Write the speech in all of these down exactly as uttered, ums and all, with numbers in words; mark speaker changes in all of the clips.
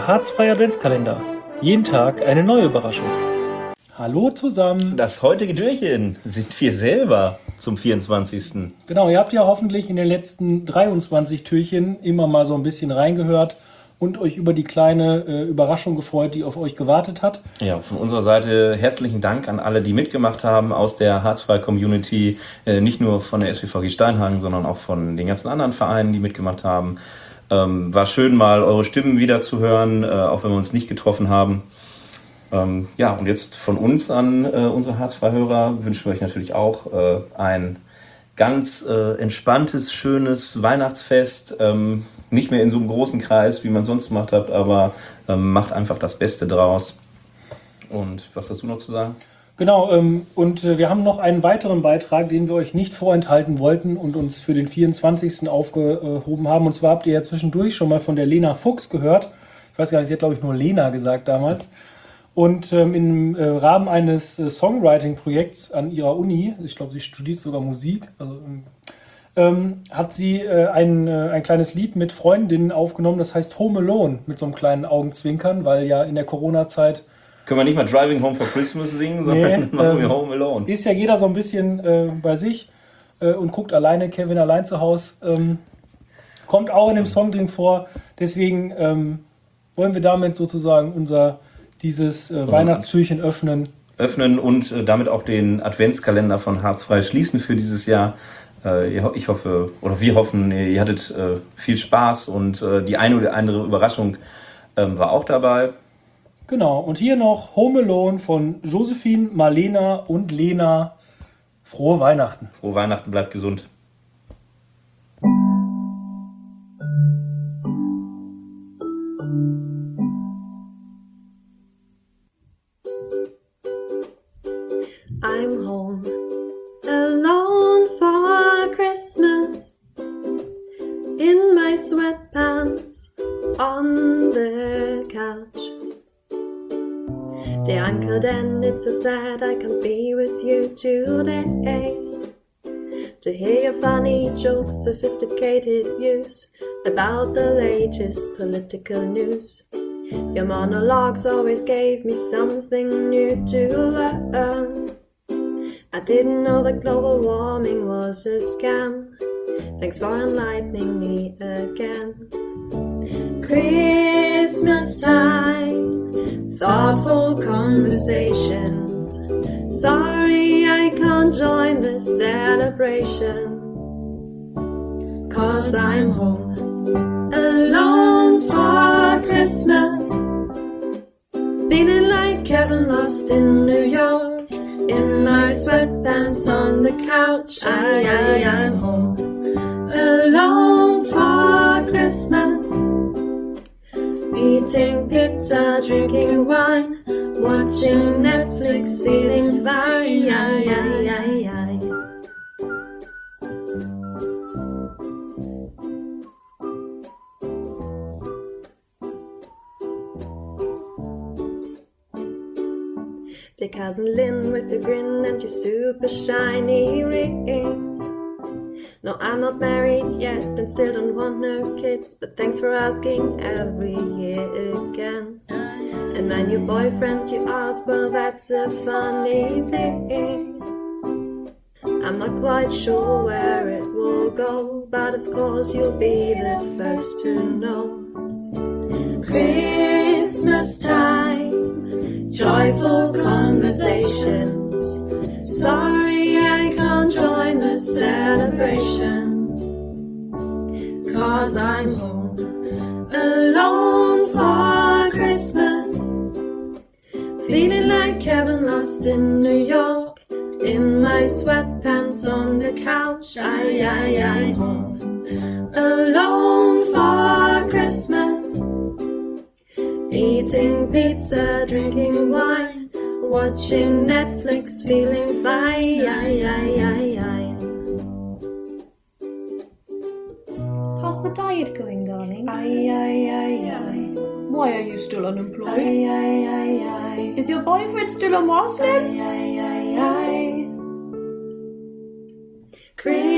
Speaker 1: Der harzfreie Adventskalender. Jeden Tag eine neue Überraschung. Hallo zusammen.
Speaker 2: Das heutige Türchen sind wir selber zum vierundzwanzigsten
Speaker 1: Genau, ihr habt ja hoffentlich in den letzten dreiundzwanzig Türchen immer mal so ein bisschen reingehört und euch über die kleine äh, Überraschung gefreut, die auf euch gewartet hat.
Speaker 2: Ja, von unserer Seite herzlichen Dank an alle, die mitgemacht haben aus der Harzfrei-Community. Äh, nicht nur von der S P V G Steinhagen, sondern auch von den ganzen anderen Vereinen, die mitgemacht haben. Ähm, war schön, mal eure Stimmen wieder zu hören, äh, auch wenn wir uns nicht getroffen haben. Ähm, ja, und jetzt von uns an äh, unsere Harzfrei-Hörer wünschen wir euch natürlich auch äh, ein ganz äh, entspanntes, schönes Weihnachtsfest. Ähm, nicht mehr in so einem großen Kreis, wie man sonst gemacht hat, aber ähm, macht einfach das Beste draus. Und was hast du noch zu sagen?
Speaker 1: Genau, ähm, und äh, wir haben noch einen weiteren Beitrag, den wir euch nicht vorenthalten wollten und uns für den vierundzwanzigsten aufgehoben haben. Und zwar habt ihr ja zwischendurch schon mal von der Lena Fuchs gehört. Ich weiß gar nicht, sie hat glaube ich nur Lena gesagt damals. Und ähm, im äh, Rahmen eines äh, Songwriting-Projekts an ihrer Uni, ich glaube, sie studiert sogar Musik, also, ähm, hat sie äh, ein, äh, ein kleines Lied mit Freundinnen aufgenommen, das heißt Home Alone, mit so einem kleinen Augenzwinkern, weil ja in der Corona-Zeit...
Speaker 2: Können wir nicht mal Driving Home for Christmas singen, sondern nee, machen ähm, wir Home Alone.
Speaker 1: Ist ja jeder so ein bisschen äh, bei sich äh, und guckt alleine, Kevin allein zu Hause. Ähm, kommt auch in dem Song drin vor, deswegen ähm, wollen wir damit sozusagen unser... dieses äh, Weihnachtstürchen öffnen.
Speaker 2: Öffnen und äh, damit auch den Adventskalender von Harzfrei schließen für dieses Jahr. Äh, ich hoffe, oder wir hoffen, ihr hattet äh, viel Spaß und äh, die eine oder andere Überraschung äh, war auch dabei.
Speaker 1: Genau, und hier noch Home Alone von Josephine, Marlena und Lena. Frohe Weihnachten.
Speaker 2: Frohe Weihnachten, bleibt gesund.
Speaker 3: I'm home alone for Christmas, in my sweatpants on the couch. Dear Uncle Dan, it's so sad I can't be with you today, to hear your funny jokes, sophisticated views about the latest political news. Your monologues always gave me something new to learn. I didn't know that global warming was a scam. Thanks for enlightening me again. Christmas time, thoughtful conversations. Sorry I can't join the celebration, 'cause I'm home alone for Christmas, feeling like Kevin lost in New York. In my sweatpants on the couch, I, I, I'm home alone for Christmas, eating pizza, drinking wine, watching Netflix, feeling fine. I, I, I, I. Dear cousin Lynn with your grin and your super shiny ring. No, I'm not married yet and still don't want no kids, but thanks for asking every year again. And my new boyfriend, you ask, well that's a funny thing. I'm not quite sure where it will go, but of course you'll be the first to know. Christmas time, joyful conversations. Sorry I can't join the celebration, 'cause I'm home alone for Christmas, feeling like Kevin lost in New York. In my sweatpants on the couch, I, I, I'm home alone for Christmas, eating pizza, drinking wine, watching Netflix, feeling fine.
Speaker 4: How's the diet going, darling?
Speaker 3: Aye, aye, aye, aye.
Speaker 4: Why are you still unemployed?
Speaker 3: Aye, aye, aye, aye.
Speaker 4: Is your boyfriend still a Muslim?
Speaker 3: Aye, aye, aye, aye.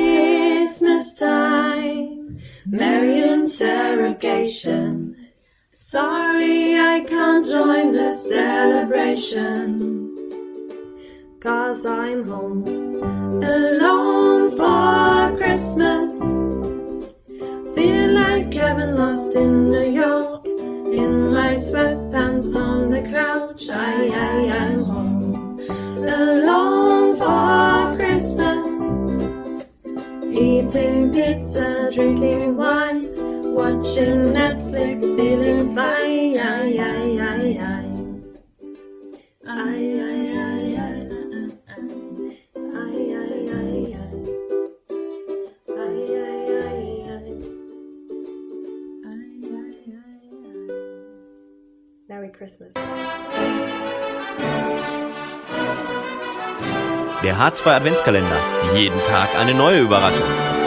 Speaker 3: Christmas time, merry interrogation. Sorry I can't join the celebration, 'cause I'm home alone for Christmas. Feel like Kevin lost in New York, in my sweatpants on the couch. I, I, I'm home alone for Christmas, eating pizza, drinking wine, watching Netflix, feeling fine. I, I, I, I. I, I, I, I. I, I, I, I. Merry Christmas.
Speaker 5: Der H zwei Adventskalender. Jeden Tag eine neue Überraschung.